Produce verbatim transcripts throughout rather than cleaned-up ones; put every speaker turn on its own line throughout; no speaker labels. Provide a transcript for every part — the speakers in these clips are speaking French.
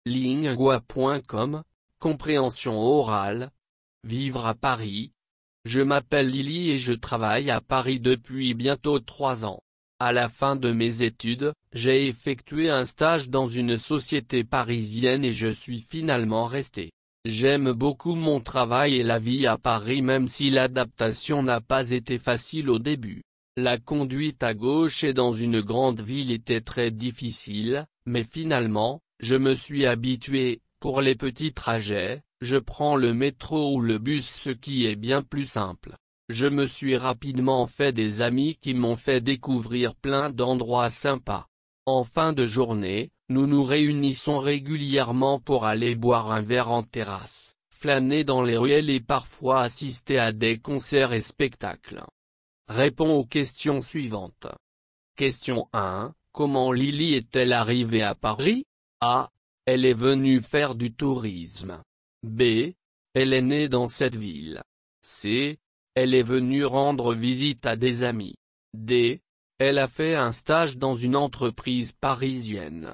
lingua point com, compréhension orale. Vivre à Paris. Je m'appelle Lily et je travaille à Paris depuis bientôt trois ans. À la fin de mes études, j'ai effectué un stage dans une société parisienne et je suis finalement resté. J'aime beaucoup mon travail et la vie à Paris même si l'adaptation n'a pas été facile au début. La conduite à gauche et dans une grande ville était très difficile, mais finalement, je me suis habitué. Pour les petits trajets, je prends le métro ou le bus, ce qui est bien plus simple. Je me suis rapidement fait des amis qui m'ont fait découvrir plein d'endroits sympas. En fin de journée, nous nous réunissons régulièrement pour aller boire un verre en terrasse, flâner dans les ruelles et parfois assister à des concerts et spectacles. Réponds aux questions suivantes. Question un. Comment Lily est-elle arrivée à Paris? A. Elle est venue faire du tourisme. B. Elle est née dans cette ville. C. Elle est venue rendre visite à des amis. D. Elle a fait un stage dans une entreprise parisienne.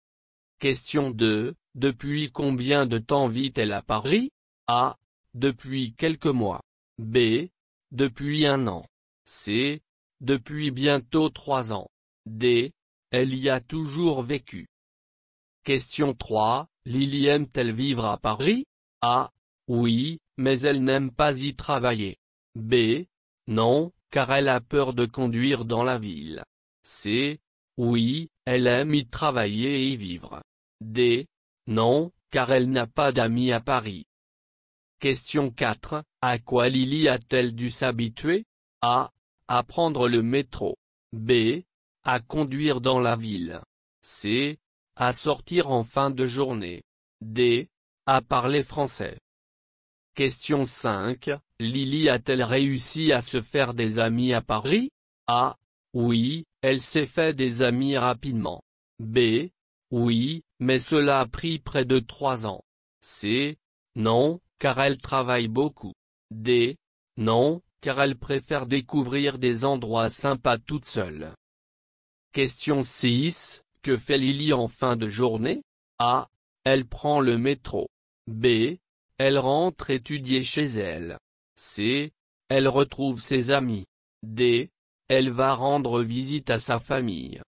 Question deux. Depuis combien de temps vit-elle à Paris? A. Depuis quelques mois. B. Depuis un an. C. Depuis bientôt trois ans. D. Elle y a toujours vécu. Question trois. Lily aime-t-elle vivre à Paris? A. Oui, mais elle n'aime pas y travailler. B. Non, car elle a peur de conduire dans la ville. C. Oui, elle aime y travailler et y vivre. D. Non, car elle n'a pas d'amis à Paris. Question quatre. À quoi Lily a-t-elle dû s'habituer? A. À prendre le métro. B. À conduire dans la ville. C. À sortir en fin de journée. D. À parler français. Question cinq. Lily a-t-elle réussi à se faire des amis à Paris? A. Oui, elle s'est fait des amis rapidement. B. Oui, mais cela a pris près de trois ans. C. Non, car elle travaille beaucoup. D. Non, car elle préfère découvrir des endroits sympas toute seule. Question six. Que fait Lily en fin de journée? A. Elle prend le métro. B. Elle rentre étudier chez elle. C. Elle retrouve ses amis. D. Elle va rendre visite à sa famille.